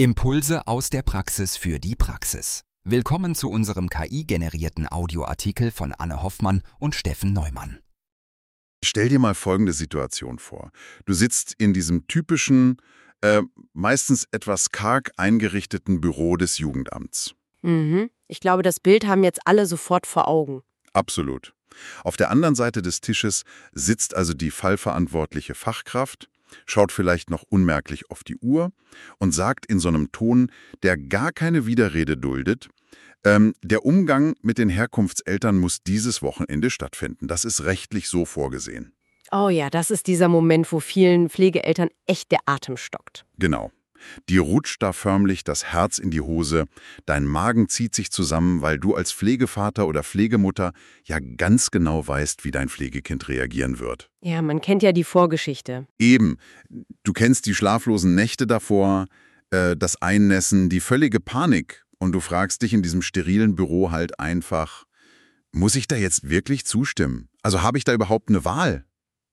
Impulse aus der Praxis für die Praxis. Willkommen zu unserem KI-generierten Audioartikel von Anne Hoffmann und Steffen Neumann. Stell dir mal folgende Situation vor. Du sitzt in diesem typischen, meistens etwas karg eingerichteten Büro des Jugendamts. Ich glaube, das Bild haben jetzt alle sofort vor Augen. Absolut. Auf der anderen Seite des Tisches sitzt also die fallverantwortliche Fachkraft, schaut vielleicht noch unmerklich auf die Uhr und sagt in so einem Ton, der gar keine Widerrede duldet, der Umgang mit den Herkunftseltern muss dieses Wochenende stattfinden. Das ist rechtlich so vorgesehen. Oh ja, das ist dieser Moment, wo vielen Pflegeeltern echt der Atem stockt. Genau. Dir rutscht da förmlich das Herz in die Hose, dein Magen zieht sich zusammen, weil du als Pflegevater oder Pflegemutter ja ganz genau weißt, wie dein Pflegekind reagieren wird. Ja, man kennt ja die Vorgeschichte. Eben, du kennst die schlaflosen Nächte davor, das Einnässen, die völlige Panik und du fragst dich in diesem sterilen Büro halt einfach, muss ich da jetzt wirklich zustimmen? Also habe ich da überhaupt eine Wahl?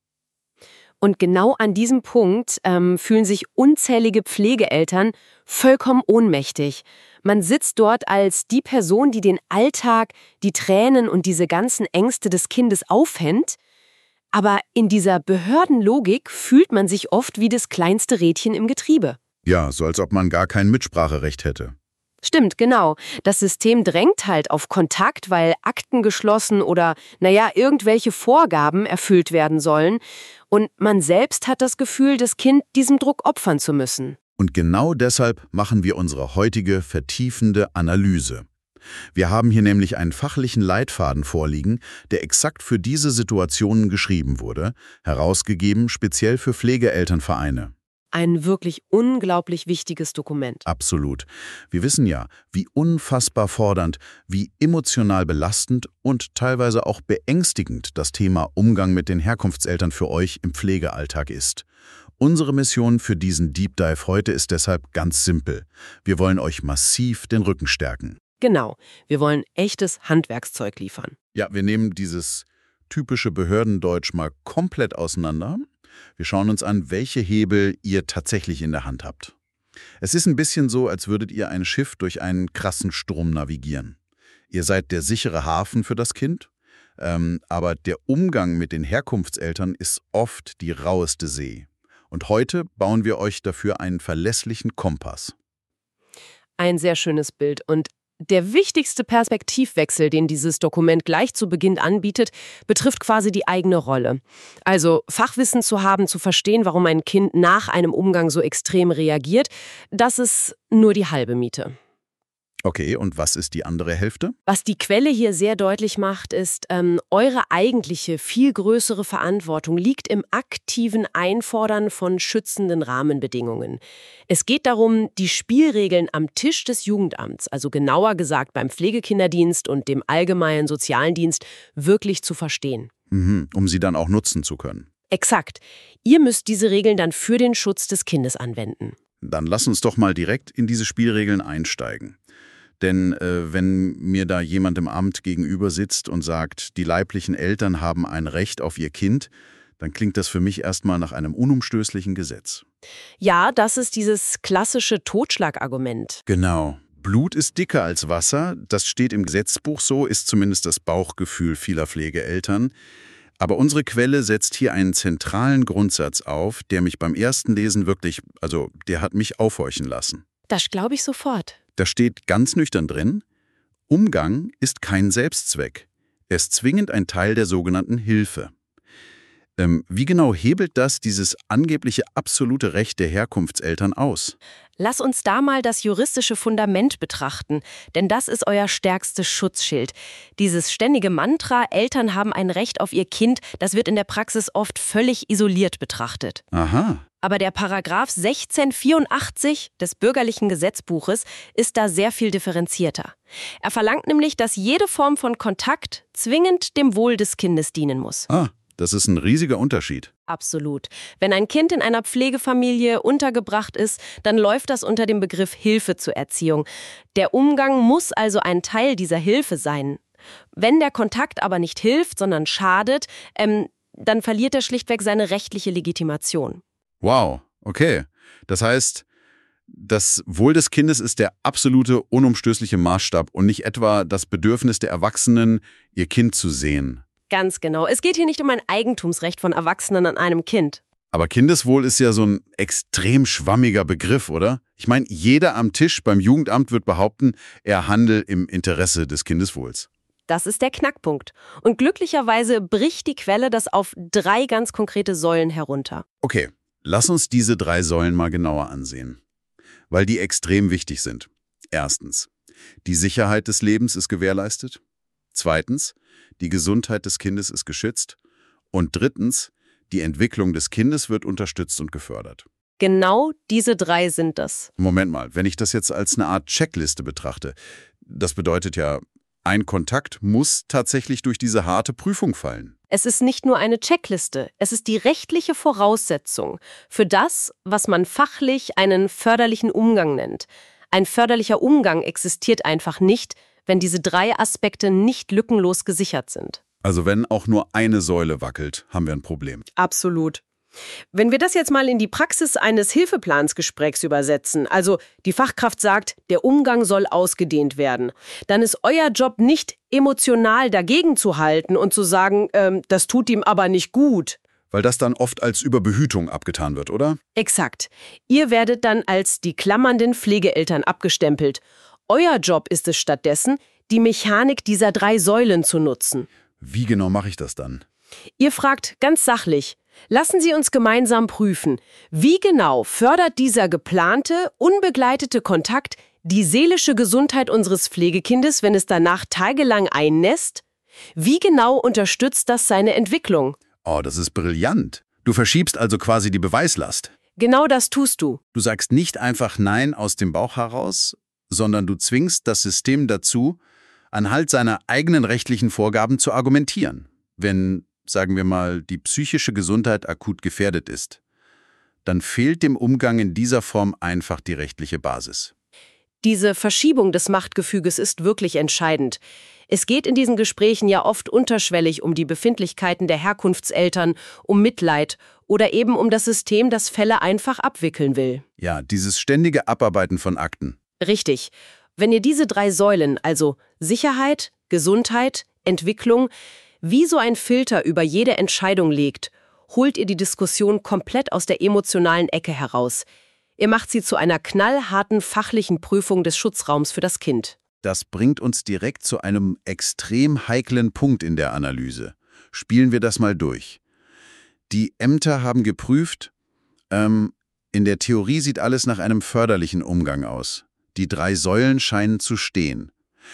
Und genau an diesem Punkt fühlen sich unzählige Pflegeeltern vollkommen ohnmächtig. Man sitzt dort als die Person, die den Alltag, die Tränen und diese ganzen Ängste des Kindes aufhängt. Aber in dieser Behördenlogik fühlt man sich oft wie das kleinste Rädchen im Getriebe. Ja, so als ob man gar kein Mitspracherecht hätte. Stimmt, genau. Das System drängt halt auf Kontakt, weil Akten geschlossen oder, irgendwelche Vorgaben erfüllt werden sollen. Und man selbst hat das Gefühl, das Kind diesem Druck opfern zu müssen. Und genau deshalb machen wir unsere heutige vertiefende Analyse. Wir haben hier nämlich einen fachlichen Leitfaden vorliegen, der exakt für diese Situationen geschrieben wurde, herausgegeben speziell für Pflegeelternvereine. Ein wirklich unglaublich wichtiges Dokument. Absolut. Wir wissen ja, wie unfassbar fordernd, wie emotional belastend und teilweise auch beängstigend das Thema Umgang mit den Herkunftseltern für euch im Pflegealltag ist. Unsere Mission für diesen Deep Dive heute ist deshalb ganz simpel. Wir wollen euch massiv den Rücken stärken. Genau. Wir wollen echtes Handwerkszeug liefern. Ja, wir nehmen dieses typische Behördendeutsch mal komplett auseinander. Wir schauen uns an, welche Hebel ihr tatsächlich in der Hand habt. Es ist ein bisschen so, als würdet ihr ein Schiff durch einen krassen Strom navigieren. Ihr seid der sichere Hafen für das Kind, aber der Umgang mit den Herkunftseltern ist oft die raueste See. Und heute bauen wir euch dafür einen verlässlichen Kompass. Ein sehr schönes Bild und der wichtigste Perspektivwechsel, den dieses Dokument gleich zu Beginn anbietet, betrifft quasi die eigene Rolle. Also Fachwissen zu haben, zu verstehen, warum ein Kind nach einem Umgang so extrem reagiert, das ist nur die halbe Miete. Okay, und was ist die andere Hälfte? Was die Quelle hier sehr deutlich macht, ist, eure eigentliche, viel größere Verantwortung liegt im aktiven Einfordern von schützenden Rahmenbedingungen. Es geht darum, die Spielregeln am Tisch des Jugendamts, also genauer gesagt beim Pflegekinderdienst und dem allgemeinen sozialen Dienst, wirklich zu verstehen. Um sie dann auch nutzen zu können. Exakt. Ihr müsst diese Regeln dann für den Schutz des Kindes anwenden. Dann lass uns doch mal direkt in diese Spielregeln einsteigen. Denn wenn mir da jemand im Amt gegenüber sitzt und sagt, die leiblichen Eltern haben ein Recht auf ihr Kind, dann klingt das für mich erstmal nach einem unumstößlichen Gesetz. Ja, das ist dieses klassische Totschlagargument. Genau. Blut ist dicker als Wasser, das steht im Gesetzbuch so, ist zumindest das Bauchgefühl vieler Pflegeeltern. Aber unsere Quelle setzt hier einen zentralen Grundsatz auf, der mich beim ersten Lesen wirklich, der hat mich aufhorchen lassen. Das glaube ich sofort. Da steht ganz nüchtern drin, Umgang ist kein Selbstzweck. Er ist zwingend ein Teil der sogenannten Hilfe. Wie genau hebelt das dieses angebliche absolute Recht der Herkunftseltern aus? Lass uns da mal das juristische Fundament betrachten, denn das ist euer stärkstes Schutzschild. Dieses ständige Mantra, Eltern haben ein Recht auf ihr Kind, das wird in der Praxis oft völlig isoliert betrachtet. Aha. Aber der Paragraph 1684 des bürgerlichen Gesetzbuches ist da sehr viel differenzierter. Er verlangt nämlich, dass jede Form von Kontakt zwingend dem Wohl des Kindes dienen muss. Das ist ein riesiger Unterschied. Absolut. Wenn ein Kind in einer Pflegefamilie untergebracht ist, dann läuft das unter dem Begriff Hilfe zur Erziehung. Der Umgang muss also ein Teil dieser Hilfe sein. Wenn der Kontakt aber nicht hilft, sondern schadet, dann verliert er schlichtweg seine rechtliche Legitimation. Wow, okay. Das heißt, Das Wohl des Kindes ist der absolute, unumstößliche Maßstab und nicht etwa das Bedürfnis der Erwachsenen, ihr Kind zu sehen. Ganz genau. Es geht hier nicht um ein Eigentumsrecht von Erwachsenen an einem Kind. Aber Kindeswohl ist ja so ein extrem schwammiger Begriff, oder? Ich meine, jeder am Tisch beim Jugendamt wird behaupten, er handle im Interesse des Kindeswohls. Das ist der Knackpunkt. Und glücklicherweise bricht die Quelle das auf 3 ganz konkrete Säulen herunter. Okay, lass uns diese 3 Säulen mal genauer ansehen, weil die extrem wichtig sind. Erstens, die Sicherheit des Lebens ist gewährleistet. Zweitens, die Gesundheit des Kindes ist geschützt. Und drittens, die Entwicklung des Kindes wird unterstützt und gefördert. Genau diese 3 sind es. Moment mal, wenn ich das jetzt als eine Art Checkliste betrachte, das bedeutet ja, ein Kontakt muss tatsächlich durch diese harte Prüfung fallen. Es ist nicht nur eine Checkliste, es ist die rechtliche Voraussetzung für das, was man fachlich einen förderlichen Umgang nennt. Ein förderlicher Umgang existiert einfach nicht, wenn diese 3 Aspekte nicht lückenlos gesichert sind. Also wenn auch nur eine Säule wackelt, haben wir ein Problem. Absolut. Wenn wir das jetzt mal in die Praxis eines Hilfeplansgesprächs übersetzen, also die Fachkraft sagt, der Umgang soll ausgedehnt werden, dann ist euer Job nicht emotional dagegen zu halten und zu sagen, das tut ihm aber nicht gut. Weil das dann oft als Überbehütung abgetan wird, oder? Exakt. Ihr werdet dann als die klammernden Pflegeeltern abgestempelt. Euer Job ist es stattdessen, die Mechanik dieser 3 Säulen zu nutzen. Wie genau mache ich das dann? Ihr fragt ganz sachlich, lassen Sie uns gemeinsam prüfen, wie genau fördert dieser geplante, unbegleitete Kontakt die seelische Gesundheit unseres Pflegekindes, wenn es danach tagelang einnässt? Wie genau unterstützt das seine Entwicklung? Oh, das ist brillant. Du verschiebst also quasi die Beweislast. Genau das tust du. Du sagst nicht einfach Nein aus dem Bauch heraus, sondern du zwingst das System dazu, anhand seiner eigenen rechtlichen Vorgaben zu argumentieren, wenn, sagen wir mal, die psychische Gesundheit akut gefährdet ist. Dann fehlt dem Umgang in dieser Form einfach die rechtliche Basis. Diese Verschiebung des Machtgefüges ist wirklich entscheidend. Es geht in diesen Gesprächen ja oft unterschwellig um die Befindlichkeiten der Herkunftseltern, um Mitleid oder eben um das System, das Fälle einfach abwickeln will. Ja, dieses ständige Abarbeiten von Akten. Richtig. Wenn ihr diese 3 Säulen, also Sicherheit, Gesundheit, Entwicklung, wie so ein Filter über jede Entscheidung legt, holt ihr die Diskussion komplett aus der emotionalen Ecke heraus. Ihr macht sie zu einer knallharten fachlichen Prüfung des Schutzraums für das Kind. Das bringt uns direkt zu einem extrem heiklen Punkt in der Analyse. Spielen wir das mal durch. Die Ämter haben geprüft, in der Theorie sieht alles nach einem förderlichen Umgang aus. Die 3 Säulen scheinen zu stehen.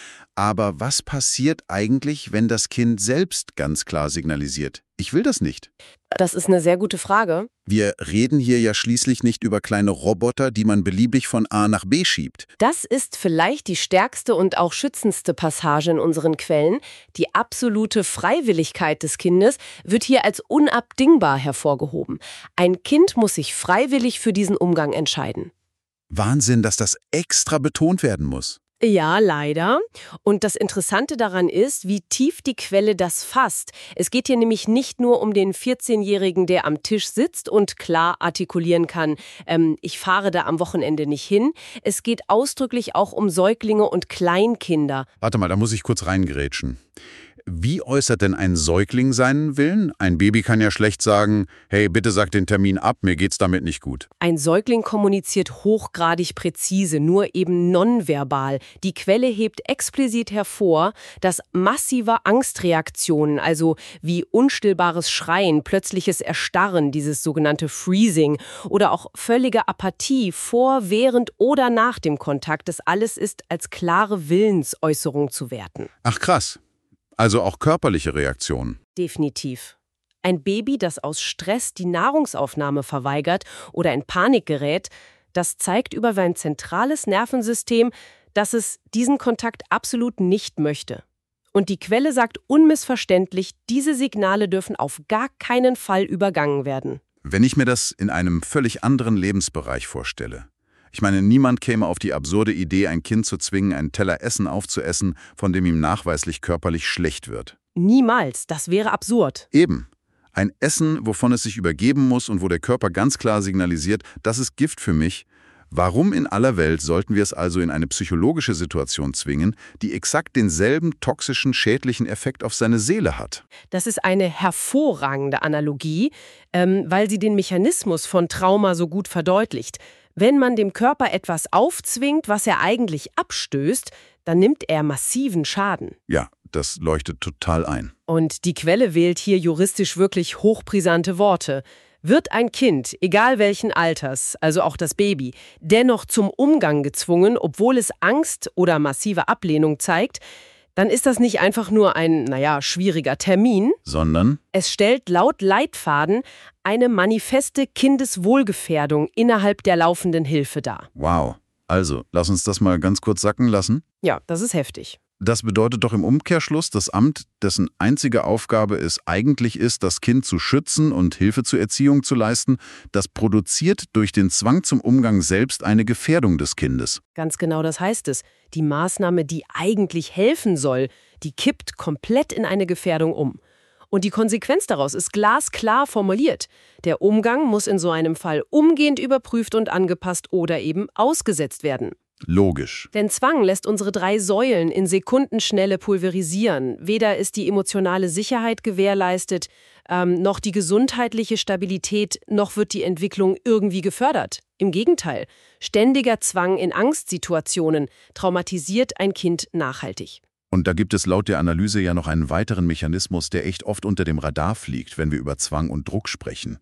Aber was passiert eigentlich, wenn das Kind selbst ganz klar signalisiert, ich will das nicht? Das ist eine sehr gute Frage. Wir reden hier ja schließlich nicht über kleine Roboter, die man beliebig von A nach B schiebt. Das ist vielleicht die stärkste und auch schützendste Passage in unseren Quellen. Die absolute Freiwilligkeit des Kindes wird hier als unabdingbar hervorgehoben. Ein Kind muss sich freiwillig für diesen Umgang entscheiden. Wahnsinn, dass das extra betont werden muss. Ja, leider. Und das Interessante daran ist, wie tief die Quelle das fasst. Es geht hier nämlich nicht nur um den 14-Jährigen, der am Tisch sitzt und klar artikulieren kann, ich fahre da am Wochenende nicht hin. Es geht ausdrücklich auch um Säuglinge und Kleinkinder. Warte mal, da muss ich kurz reingrätschen. Wie äußert denn ein Säugling seinen Willen? Ein Baby kann ja schlecht sagen, hey, bitte sag den Termin ab, mir geht's damit nicht gut. Ein Säugling kommuniziert hochgradig präzise, nur eben nonverbal. Die Quelle hebt explizit hervor, dass massive Angstreaktionen, also wie unstillbares Schreien, plötzliches Erstarren, dieses sogenannte Freezing oder auch völlige Apathie vor, während oder nach dem Kontakt, das alles ist als klare Willensäußerung zu werten. Ach krass. Also auch körperliche Reaktionen. Definitiv. Ein Baby, das aus Stress die Nahrungsaufnahme verweigert oder in Panik gerät, das zeigt über sein zentrales Nervensystem, dass es diesen Kontakt absolut nicht möchte. Und die Quelle sagt unmissverständlich, diese Signale dürfen auf gar keinen Fall übergangen werden. Wenn ich mir das in einem völlig anderen Lebensbereich vorstelle. Ich meine, niemand käme auf die absurde Idee, ein Kind zu zwingen, einen Teller Essen aufzuessen, von dem ihm nachweislich körperlich schlecht wird. Niemals, das wäre absurd. Eben. Ein Essen, wovon es sich übergeben muss und wo der Körper ganz klar signalisiert, das ist Gift für mich, Warum in aller Welt sollten wir es also in eine psychologische Situation zwingen, die exakt denselben toxischen, schädlichen Effekt auf seine Seele hat? Das ist eine hervorragende Analogie, weil sie den Mechanismus von Trauma so gut verdeutlicht. Wenn man dem Körper etwas aufzwingt, was er eigentlich abstößt, dann nimmt er massiven Schaden. Ja, das leuchtet total ein. Und die Quelle wählt hier juristisch wirklich hochbrisante Worte. Wird ein Kind, egal welchen Alters, also auch das Baby, dennoch zum Umgang gezwungen, obwohl es Angst oder massive Ablehnung zeigt, dann ist das nicht einfach nur ein, schwieriger Termin, sondern es stellt laut Leitfaden eine manifeste Kindeswohlgefährdung innerhalb der laufenden Hilfe dar. wow. Also, lass uns das mal ganz kurz sacken lassen. Ja, das ist heftig. Das bedeutet doch im Umkehrschluss, das Amt, dessen einzige Aufgabe es eigentlich ist, das Kind zu schützen und Hilfe zur Erziehung zu leisten, das produziert durch den Zwang zum Umgang selbst eine Gefährdung des Kindes. Ganz genau das heißt es. Die Maßnahme, die eigentlich helfen soll, die kippt komplett in eine Gefährdung um. Und die Konsequenz daraus ist glasklar formuliert. Der Umgang muss in so einem Fall umgehend überprüft und angepasst oder eben ausgesetzt werden. Logisch. Denn Zwang lässt unsere 3 Säulen in Sekundenschnelle pulverisieren. Weder ist die emotionale Sicherheit gewährleistet, noch die gesundheitliche Stabilität, noch wird die Entwicklung irgendwie gefördert. Im Gegenteil, ständiger Zwang in Angstsituationen traumatisiert ein Kind nachhaltig. Und da gibt es laut der Analyse ja noch einen weiteren Mechanismus, der echt oft unter dem Radar fliegt, wenn wir über Zwang und Druck sprechen.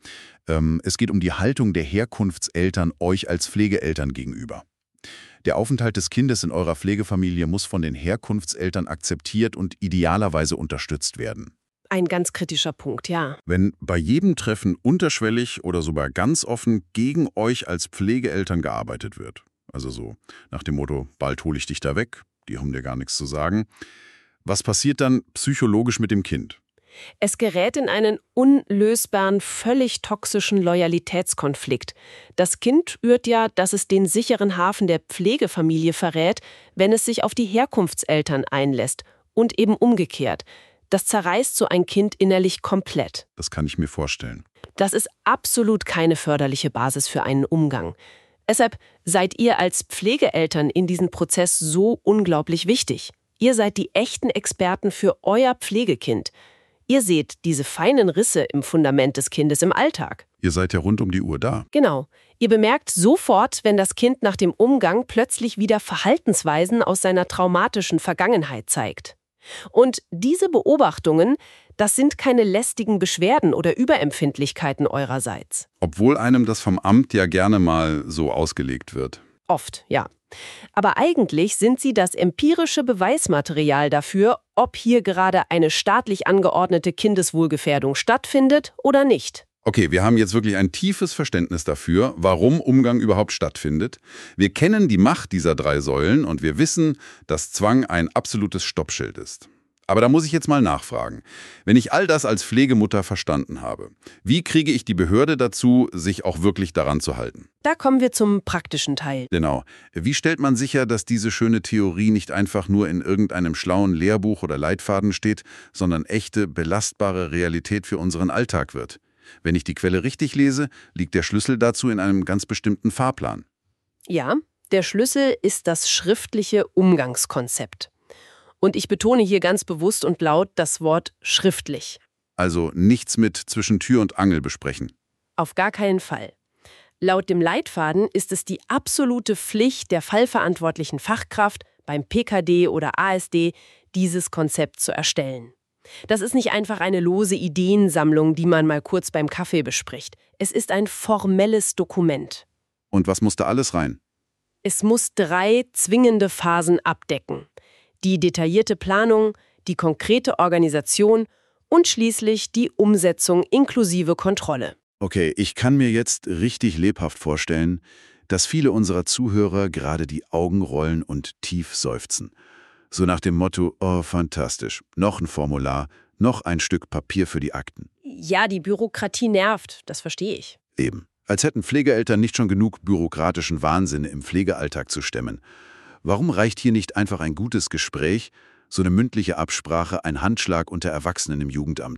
Es geht um die Haltung der Herkunftseltern euch als Pflegeeltern gegenüber. Der Aufenthalt des Kindes in eurer Pflegefamilie muss von den Herkunftseltern akzeptiert und idealerweise unterstützt werden. Ein ganz kritischer Punkt, ja. Wenn bei jedem Treffen unterschwellig oder sogar ganz offen gegen euch als Pflegeeltern gearbeitet wird, also so nach dem Motto, bald hole ich dich da weg, die haben dir gar nichts zu sagen, was passiert dann psychologisch mit dem Kind? Es gerät in einen unlösbaren, völlig toxischen Loyalitätskonflikt. Das Kind spürt ja, dass es den sicheren Hafen der Pflegefamilie verrät, wenn es sich auf die Herkunftseltern einlässt. Und eben umgekehrt. Das zerreißt so ein Kind innerlich komplett. Das kann ich mir vorstellen. Das ist absolut keine förderliche Basis für einen Umgang. Deshalb seid ihr als Pflegeeltern in diesem Prozess so unglaublich wichtig. Ihr seid die echten Experten für euer Pflegekind. Ihr seht diese feinen Risse im Fundament des Kindes im Alltag. Ihr seid ja rund um die Uhr da. Genau. Ihr bemerkt sofort, wenn das Kind nach dem Umgang plötzlich wieder Verhaltensweisen aus seiner traumatischen Vergangenheit zeigt. Und diese Beobachtungen, das sind keine lästigen Beschwerden oder Überempfindlichkeiten eurerseits. Obwohl einem das vom Amt ja gerne mal so ausgelegt wird. Oft, ja. Aber eigentlich sind sie das empirische Beweismaterial dafür, ob hier gerade eine staatlich angeordnete Kindeswohlgefährdung stattfindet oder nicht. Okay, wir haben jetzt wirklich ein tiefes Verständnis dafür, warum Umgang überhaupt stattfindet. Wir kennen die Macht dieser 3 Säulen und wir wissen, dass Zwang ein absolutes Stoppschild ist. Aber da muss ich jetzt mal nachfragen. Wenn ich all das als Pflegemutter verstanden habe, wie kriege ich die Behörde dazu, sich auch wirklich daran zu halten? Da kommen wir zum praktischen Teil. Genau. Wie stellt man sicher, dass diese schöne Theorie nicht einfach nur in irgendeinem schlauen Lehrbuch oder Leitfaden steht, sondern echte, belastbare Realität für unseren Alltag wird? Wenn ich die Quelle richtig lese, liegt der Schlüssel dazu in einem ganz bestimmten Fahrplan. Ja, der Schlüssel ist das schriftliche Umgangskonzept. Und ich betone hier ganz bewusst und laut das Wort schriftlich. Also nichts mit zwischen Tür und Angel besprechen. Auf gar keinen Fall. Laut dem Leitfaden ist es die absolute Pflicht der fallverantwortlichen Fachkraft beim PKD oder ASD, dieses Konzept zu erstellen. Das ist nicht einfach eine lose Ideensammlung, die man mal kurz beim Kaffee bespricht. Es ist ein formelles Dokument. Und was muss da alles rein? Es muss 3 zwingende Phasen abdecken. Die detaillierte Planung, die konkrete Organisation und schließlich die Umsetzung inklusive Kontrolle. Okay, ich kann mir jetzt richtig lebhaft vorstellen, dass viele unserer Zuhörer gerade die Augen rollen und tief seufzen. So nach dem Motto, oh fantastisch, noch ein Formular, noch ein Stück Papier für die Akten. Ja, die Bürokratie nervt, das verstehe ich. Eben. Als hätten Pflegeeltern nicht schon genug bürokratischen Wahnsinn im Pflegealltag zu stemmen. Warum reicht hier nicht einfach ein gutes Gespräch, so eine mündliche Absprache, ein Handschlag unter Erwachsenen im Jugendamt?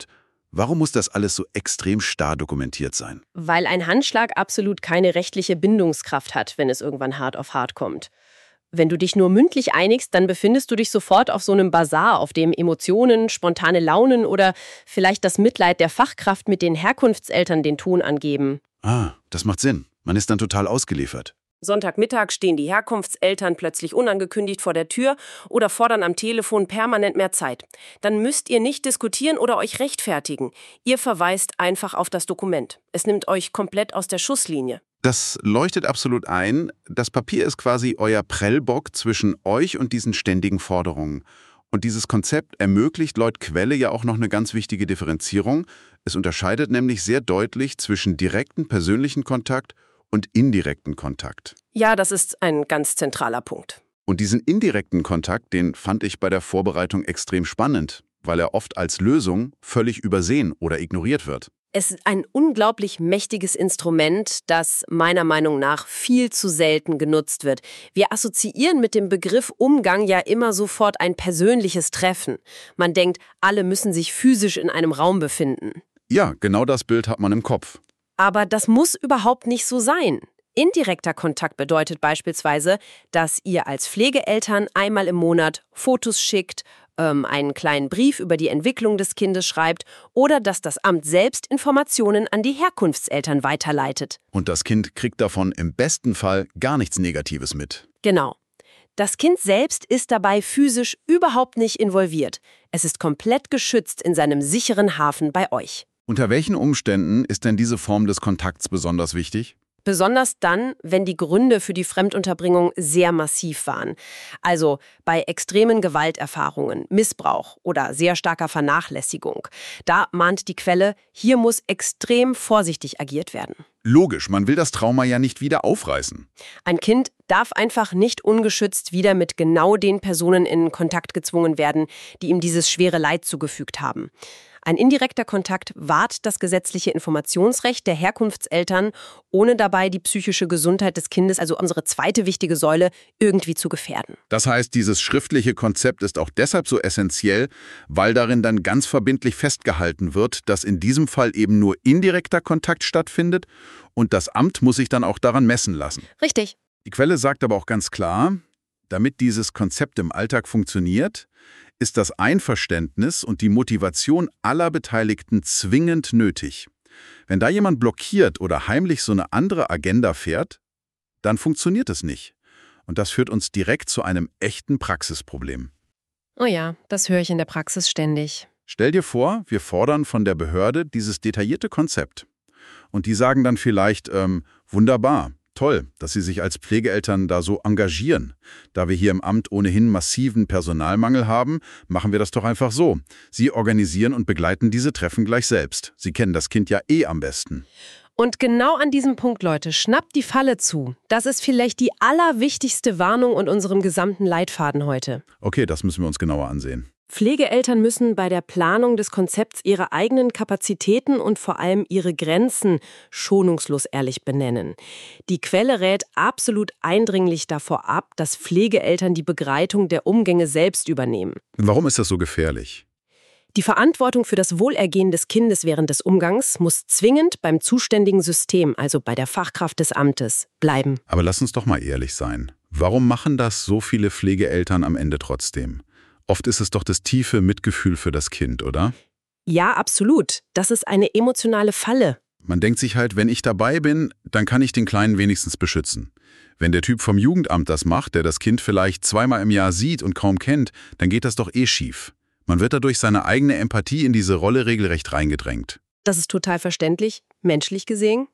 Warum muss das alles so extrem starr dokumentiert sein? Weil ein Handschlag absolut keine rechtliche Bindungskraft hat, wenn es irgendwann hart auf hart kommt. Wenn du dich nur mündlich einigst, dann befindest du dich sofort auf so einem Basar, auf dem Emotionen, spontane Launen oder vielleicht das Mitleid der Fachkraft mit den Herkunftseltern den Ton angeben. Ah, das macht Sinn. Man ist dann total ausgeliefert. Sonntagmittag stehen die Herkunftseltern plötzlich unangekündigt vor der Tür oder fordern am Telefon permanent mehr Zeit. Dann müsst ihr nicht diskutieren oder euch rechtfertigen. Ihr verweist einfach auf das Dokument. Es nimmt euch komplett aus der Schusslinie. Das leuchtet absolut ein. Das Papier ist quasi euer Prellbock zwischen euch und diesen ständigen Forderungen. Und dieses Konzept ermöglicht laut Quelle ja auch noch eine ganz wichtige Differenzierung. Es unterscheidet nämlich sehr deutlich zwischen direkten persönlichen Kontakt und indirekten Kontakt. Ja, das ist ein ganz zentraler Punkt. Und diesen indirekten Kontakt, den fand ich bei der Vorbereitung extrem spannend, weil er oft als Lösung völlig übersehen oder ignoriert wird. Es ist ein unglaublich mächtiges Instrument, das meiner Meinung nach viel zu selten genutzt wird. Wir assoziieren mit dem Begriff Umgang ja immer sofort ein persönliches Treffen. Man denkt, alle müssen sich physisch in einem Raum befinden. Ja, genau das Bild hat man im Kopf. Aber das muss überhaupt nicht so sein. Indirekter Kontakt bedeutet beispielsweise, dass ihr als Pflegeeltern einmal im Monat Fotos schickt, einen kleinen Brief über die Entwicklung des Kindes schreibt oder dass das Amt selbst Informationen an die Herkunftseltern weiterleitet. Und das Kind kriegt davon im besten Fall gar nichts Negatives mit. Genau. Das Kind selbst ist dabei physisch überhaupt nicht involviert. Es ist komplett geschützt in seinem sicheren Hafen bei euch. Unter welchen Umständen ist denn diese Form des Kontakts besonders wichtig? Besonders dann, wenn die Gründe für die Fremdunterbringung sehr massiv waren. Also bei extremen Gewalterfahrungen, Missbrauch oder sehr starker Vernachlässigung. Da mahnt die Quelle, hier muss extrem vorsichtig agiert werden. Logisch, man will das Trauma ja nicht wieder aufreißen. Ein Kind darf einfach nicht ungeschützt wieder mit genau den Personen in Kontakt gezwungen werden, die ihm dieses schwere Leid zugefügt haben. Ein indirekter Kontakt wahrt das gesetzliche Informationsrecht der Herkunftseltern, ohne dabei die psychische Gesundheit des Kindes, also unsere zweite wichtige Säule, irgendwie zu gefährden. Das heißt, dieses schriftliche Konzept ist auch deshalb so essentiell, weil darin dann ganz verbindlich festgehalten wird, dass in diesem Fall eben nur indirekter Kontakt stattfindet und das Amt muss sich dann auch daran messen lassen. Richtig. Die Quelle sagt aber auch ganz klar, damit dieses Konzept im Alltag funktioniert, ist das Einverständnis und die Motivation aller Beteiligten zwingend nötig. Wenn da jemand blockiert oder heimlich so eine andere Agenda fährt, dann funktioniert es nicht. Und das führt uns direkt zu einem echten Praxisproblem. Oh ja, das höre ich in der Praxis ständig. Stell dir vor, wir fordern von der Behörde dieses detaillierte Konzept. Und die sagen dann vielleicht, wunderbar, toll, dass Sie sich als Pflegeeltern da so engagieren. Da wir hier im Amt ohnehin massiven Personalmangel haben, machen wir das doch einfach so. Sie organisieren und begleiten diese Treffen gleich selbst. Sie kennen das Kind ja eh am besten. Und genau an diesem Punkt, Leute, schnappt die Falle zu. Das ist vielleicht die allerwichtigste Warnung und unserem gesamten Leitfaden heute. Okay, das müssen wir uns genauer ansehen. Pflegeeltern müssen bei der Planung des Konzepts ihre eigenen Kapazitäten und vor allem ihre Grenzen schonungslos ehrlich benennen. Die Quelle rät absolut eindringlich davor ab, dass Pflegeeltern die Begleitung der Umgänge selbst übernehmen. Warum ist das so gefährlich? Die Verantwortung für das Wohlergehen des Kindes während des Umgangs muss zwingend beim zuständigen System, also bei der Fachkraft des Amtes, bleiben. Aber lass uns doch mal ehrlich sein. Warum machen das so viele Pflegeeltern am Ende trotzdem? Oft ist es doch das tiefe Mitgefühl für das Kind, oder? Ja, absolut. Das ist eine emotionale Falle. Man denkt sich halt, wenn ich dabei bin, dann kann ich den Kleinen wenigstens beschützen. Wenn der Typ vom Jugendamt das macht, der das Kind vielleicht zweimal im Jahr sieht und kaum kennt, dann geht das doch eh schief. Man wird dadurch seine eigene Empathie in diese Rolle regelrecht reingedrängt. Das ist total verständlich, menschlich gesehen.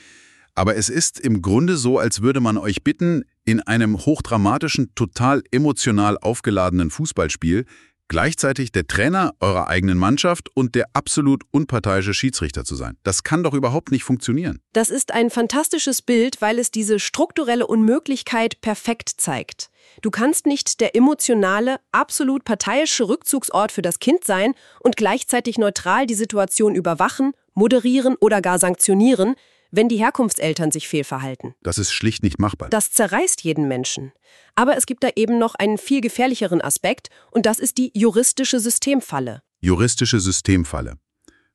Aber es ist im Grunde so, als würde man euch bitten, in einem hochdramatischen, total emotional aufgeladenen Fußballspiel gleichzeitig der Trainer eurer eigenen Mannschaft und der absolut unparteiische Schiedsrichter zu sein. Das kann doch überhaupt nicht funktionieren. Das ist ein fantastisches Bild, weil es diese strukturelle Unmöglichkeit perfekt zeigt. Du kannst nicht der emotionale, absolut parteiische Rückzugsort für das Kind sein und gleichzeitig neutral die Situation überwachen, moderieren oder gar sanktionieren, wenn die Herkunftseltern sich fehlverhalten. Das ist schlicht nicht machbar. Das zerreißt jeden Menschen. Aber es gibt da eben noch einen viel gefährlicheren Aspekt und das ist die juristische Systemfalle. Juristische Systemfalle.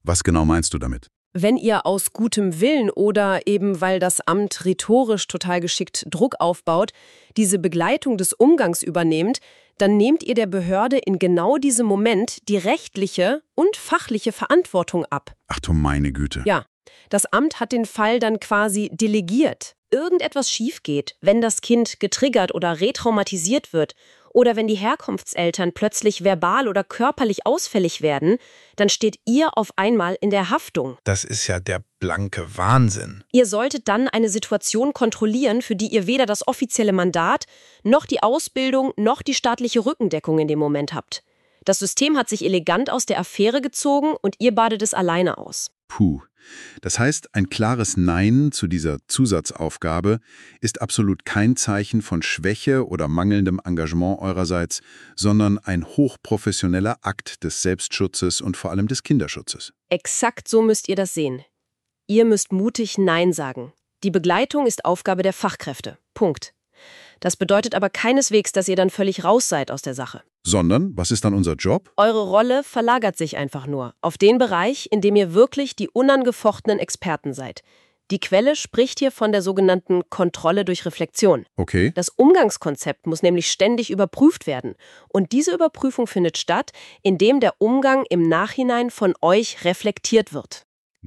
Was genau meinst du damit? Wenn ihr aus gutem Willen oder eben weil das Amt rhetorisch total geschickt Druck aufbaut, diese Begleitung des Umgangs übernehmt, dann nehmt ihr der Behörde in genau diesem Moment die rechtliche und fachliche Verantwortung ab. Ach du meine Güte. Ja, das Amt hat den Fall dann quasi delegiert. Irgendetwas schief geht, wenn das Kind getriggert oder retraumatisiert wird oder wenn die Herkunftseltern plötzlich verbal oder körperlich ausfällig werden, dann steht ihr auf einmal in der Haftung. Das ist ja der blanke Wahnsinn. Ihr solltet dann eine Situation kontrollieren, für die ihr weder das offizielle Mandat, noch die Ausbildung, noch die staatliche Rückendeckung in dem Moment habt. Das System hat sich elegant aus der Affäre gezogen und ihr badet es alleine aus. Puh. Das heißt, ein klares Nein zu dieser Zusatzaufgabe ist absolut kein Zeichen von Schwäche oder mangelndem Engagement eurerseits, sondern ein hochprofessioneller Akt des Selbstschutzes und vor allem des Kinderschutzes. Exakt so müsst ihr das sehen. Ihr müsst mutig Nein sagen. Die Begleitung ist Aufgabe der Fachkräfte. Punkt. Das bedeutet aber keineswegs, dass ihr dann völlig raus seid aus der Sache. Sondern, was ist dann unser Job? Eure Rolle verlagert sich einfach nur auf den Bereich, in dem ihr wirklich die unangefochtenen Experten seid. Die Quelle spricht hier von der sogenannten Kontrolle durch Reflexion. Okay. Das Umgangskonzept muss nämlich ständig überprüft werden. Und diese Überprüfung findet statt, indem der Umgang im Nachhinein von euch reflektiert wird.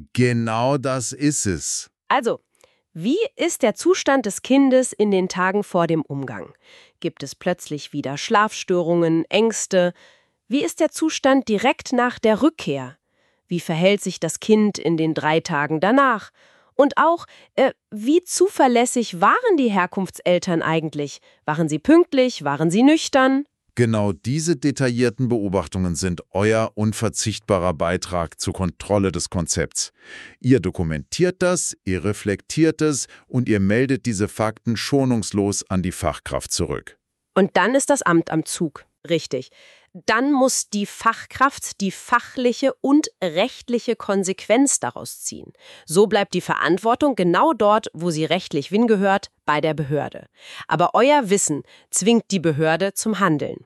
Genau das ist es. Also, wie ist der Zustand des Kindes in den Tagen vor dem Umgang? Gibt es plötzlich wieder Schlafstörungen, Ängste? Wie ist der Zustand direkt nach der Rückkehr? Wie verhält sich das Kind in den 3 Tagen danach? Und auch, wie zuverlässig waren die Herkunftseltern eigentlich? Waren sie pünktlich? Waren sie nüchtern? Genau diese detaillierten Beobachtungen sind euer unverzichtbarer Beitrag zur Kontrolle des Konzepts. Ihr dokumentiert das, ihr reflektiert es und ihr meldet diese Fakten schonungslos an die Fachkraft zurück. Und dann ist das Amt am Zug. Richtig. Dann muss die Fachkraft die fachliche und rechtliche Konsequenz daraus ziehen. So bleibt die Verantwortung genau dort, wo sie rechtlich hingehört, bei der Behörde. Aber euer Wissen zwingt die Behörde zum Handeln.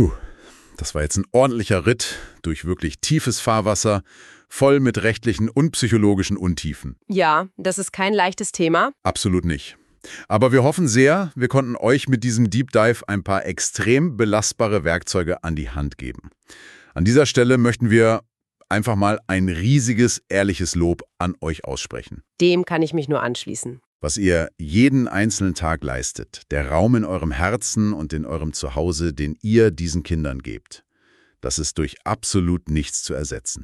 Das war jetzt ein ordentlicher Ritt durch wirklich tiefes Fahrwasser, voll mit rechtlichen und psychologischen Untiefen. Ja, das ist kein leichtes Thema. Absolut nicht. Aber wir hoffen sehr, wir konnten euch mit diesem Deep Dive ein paar extrem belastbare Werkzeuge an die Hand geben. An dieser Stelle möchten wir einfach mal ein riesiges, ehrliches Lob an euch aussprechen. Dem kann ich mich nur anschließen. Was ihr jeden einzelnen Tag leistet, der Raum in eurem Herzen und in eurem Zuhause, den ihr diesen Kindern gebt, das ist durch absolut nichts zu ersetzen.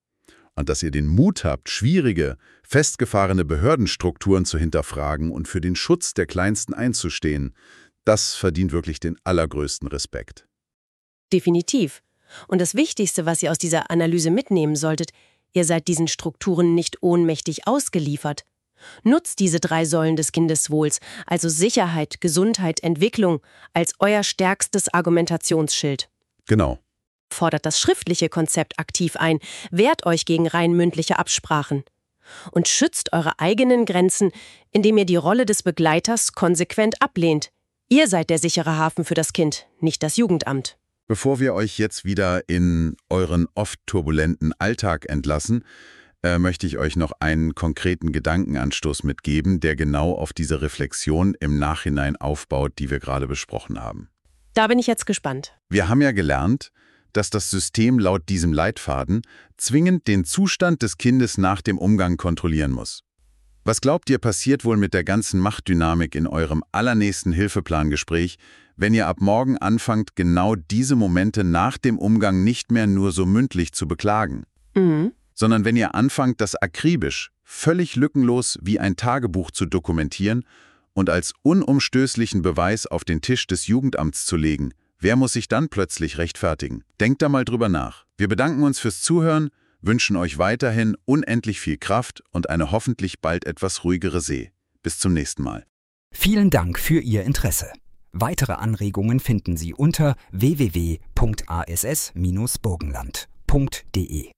Und dass ihr den Mut habt, schwierige, festgefahrene Behördenstrukturen zu hinterfragen und für den Schutz der Kleinsten einzustehen, das verdient wirklich den allergrößten Respekt. Definitiv. Und das Wichtigste, was ihr aus dieser Analyse mitnehmen solltet, ihr seid diesen Strukturen nicht ohnmächtig ausgeliefert. Nutzt diese 3 Säulen des Kindeswohls, also Sicherheit, Gesundheit, Entwicklung, als euer stärkstes Argumentationsschild. Genau. Fordert das schriftliche Konzept aktiv ein, wehrt euch gegen rein mündliche Absprachen. Und schützt eure eigenen Grenzen, indem ihr die Rolle des Begleiters konsequent ablehnt. Ihr seid der sichere Hafen für das Kind, nicht das Jugendamt. Bevor wir euch jetzt wieder in euren oft turbulenten Alltag entlassen, möchte ich euch noch einen konkreten Gedankenanstoß mitgeben, der genau auf diese Reflexion im Nachhinein aufbaut, die wir gerade besprochen haben. Da bin ich jetzt gespannt. Wir haben ja gelernt, dass das System laut diesem Leitfaden zwingend den Zustand des Kindes nach dem Umgang kontrollieren muss. Was glaubt ihr, passiert wohl mit der ganzen Machtdynamik in eurem allernächsten Hilfeplangespräch, wenn ihr ab morgen anfangt, genau diese Momente nach dem Umgang nicht mehr nur so mündlich zu beklagen, sondern wenn ihr anfangt, das akribisch, völlig lückenlos wie ein Tagebuch zu dokumentieren und als unumstößlichen Beweis auf den Tisch des Jugendamts zu legen? Wer muss sich dann plötzlich rechtfertigen? Denkt da mal drüber nach. Wir bedanken uns fürs Zuhören, wünschen euch weiterhin unendlich viel Kraft und eine hoffentlich bald etwas ruhigere See. Bis zum nächsten Mal. Vielen Dank für Ihr Interesse. Weitere Anregungen finden Sie unter www.ass-burgenland.de.